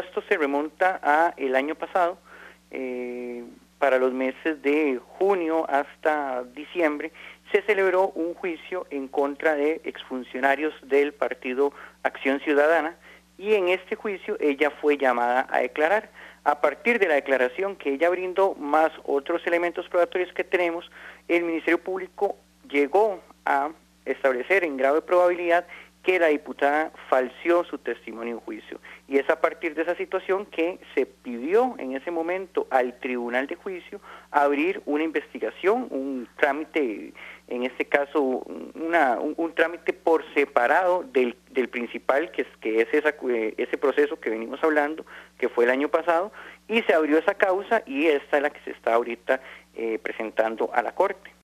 esto se remonta a el año pasado, para los meses de junio hasta diciembre, se celebró un juicio en contra de exfuncionarios del Partido Acción Ciudadana, y en este juicio ella fue llamada a declarar. A partir de la declaración que ella brindó, más otros elementos probatorios que tenemos, el Ministerio Público llegó a establecer en grado de probabilidad que la diputada falseó su testimonio en juicio. Y es a partir de esa situación que se pidió en ese momento al Tribunal de Juicio abrir una investigación, un trámite, en este caso un trámite por separado del principal, que es ese proceso que venimos hablando, que fue el año pasado, y se abrió esa causa y esta es la que se está ahorita presentando a la Corte.